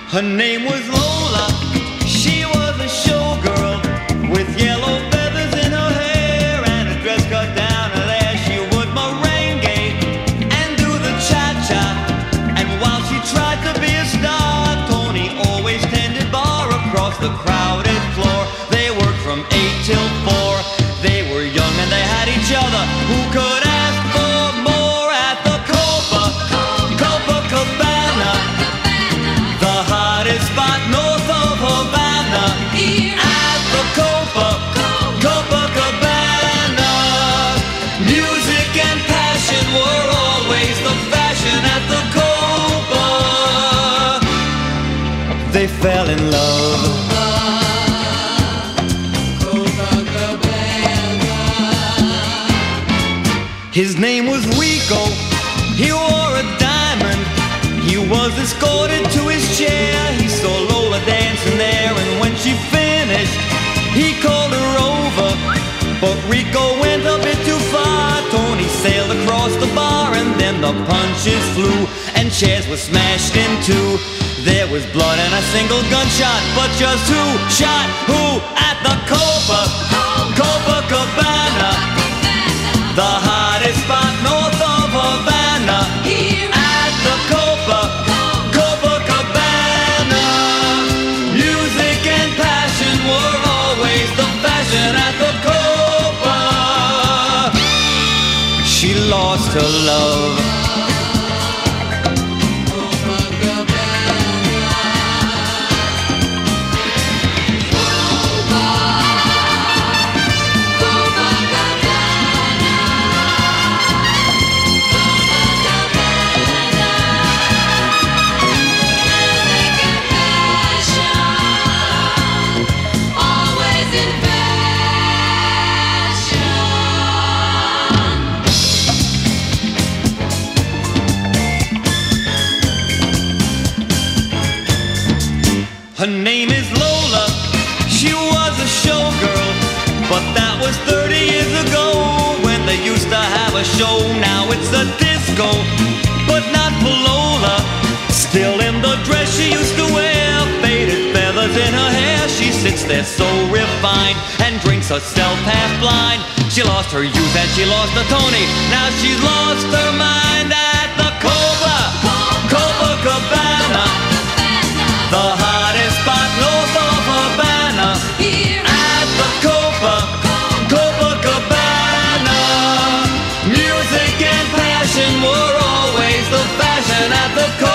Her name was Lola, she was a showgirl with yellow feathers in her hair and a dress cut down her there. She would merengue and do the cha-cha, and while she tried to be a star, Tony always tended bar across the crowded floor. They worked from 8 till 4, they were young and they had each other. Who could ask for more at the Copacabana, the hottest spot north of Havana? At the Copacabana, music and passion were always the fashion at the Copa. They fell in love. His name was Rico, he wore a diamond. He was escorted to his chair. He saw Lola dancing there, and when she finished, he called her over. But Rico went a bit too far. Tony sailed across the bar, and then the punches flew, and chairs were smashed in two. There was blood and a single gunshot, but just who shot who at the Copacabana, the hottest spot north of Havana? At the Copacabana, music and passion were always the fashion at the Copa. She lost her love. Her name is Lola, she was a showgirl, but that was 30 years ago when they used to have a show. Now it's a disco, but not for Lola. Still in the dress she used to wear, faded feathers in her hair. She sits there so refined and drinks herself half blind. She lost her youth and she lost her Tony. Now she's lost her mind at the Copacabana, the hottest spot north of Havana. At the Copacabana, music and passion were always the fashion at the